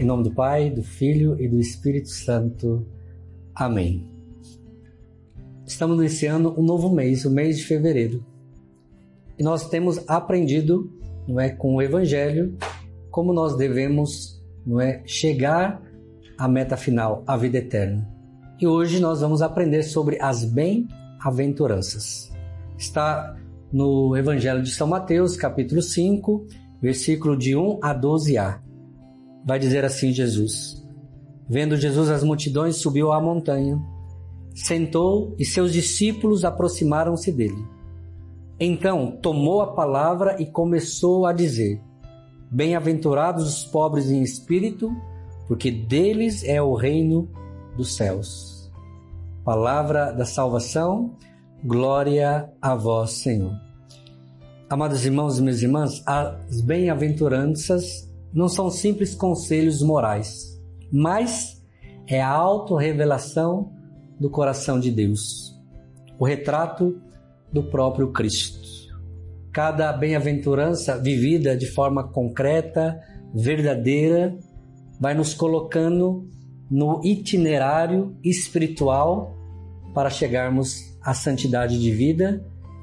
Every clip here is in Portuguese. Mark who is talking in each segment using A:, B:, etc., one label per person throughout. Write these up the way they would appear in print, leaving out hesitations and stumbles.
A: Em nome do Pai, do Filho e do Espírito Santo. Amém. Estamos iniciando um novo mês, o mês de fevereiro. E nós temos aprendido, com o Evangelho, como nós devemos, chegar à meta final, à vida eterna. E hoje nós vamos aprender sobre as bem-aventuranças. Está no Evangelho de São Mateus, capítulo 5, versículo de 1 a 12a. Vai dizer assim Jesus: Vendo Jesus as multidões, subiu à montanha, sentou e seus discípulos aproximaram-se dele. Então tomou a palavra e começou a dizer: Bem-aventurados os pobres em espírito, porque deles é o reino dos céus. Palavra da salvação, glória a vós, Senhor. Amados irmãos e minhas irmãs, as bem-aventuranças não são simples conselhos morais, mas é a autorrevelação do coração de Deus, o retrato do próprio Cristo. Cada bem-aventurança vivida de forma concreta, verdadeira, vai nos colocando no itinerário espiritual para chegarmos à santidade de vida,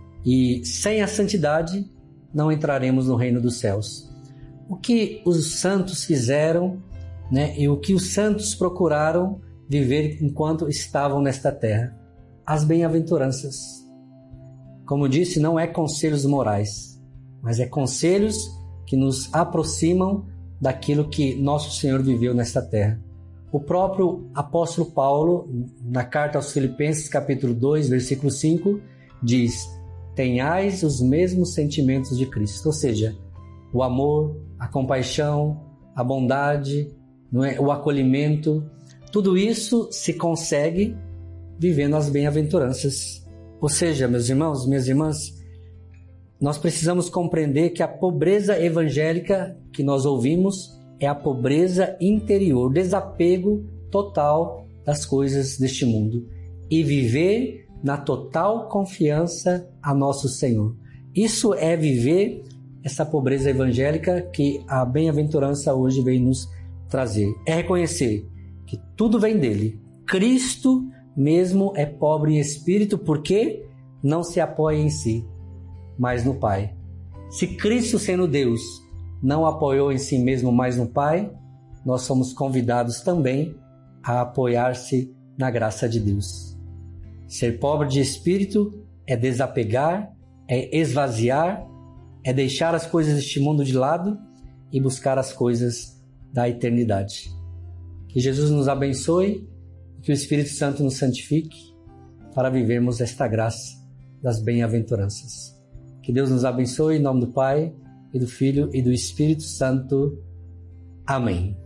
A: e sem a santidade não entraremos no reino dos céus. O que os santos fizeram, e o que os santos procuraram viver enquanto estavam nesta terra? As bem-aventuranças. Como disse, não é conselhos morais, mas é conselhos que nos aproximam daquilo que nosso Senhor viveu nesta terra. O próprio apóstolo Paulo, na carta aos Filipenses, capítulo 2, versículo 5, diz: Tenhais os mesmos sentimentos de Cristo, ou seja, o amor, a compaixão, a bondade, o acolhimento, tudo isso se consegue vivendo as bem-aventuranças. Ou seja, meus irmãos, minhas irmãs, nós precisamos compreender que a pobreza evangélica que nós ouvimos é a pobreza interior, desapego total das coisas deste mundo e viver na total confiança a nosso Senhor. Isso é viver essa pobreza evangélica que a bem-aventurança hoje vem nos trazer. É reconhecer que tudo vem dele. Cristo mesmo é pobre em espírito porque não se apoia em si, mas no Pai. Se Cristo, sendo Deus, não apoiou em si mesmo, mas no Pai, nós somos convidados também a apoiar-se na graça de Deus. Ser pobre de espírito é desapegar, é esvaziar, é deixar as coisas deste mundo de lado e buscar as coisas da eternidade. Que Jesus nos abençoe e que o Espírito Santo nos santifique para vivermos esta graça das bem-aventuranças. Que Deus nos abençoe em nome do Pai, e do Filho e do Espírito Santo. Amém.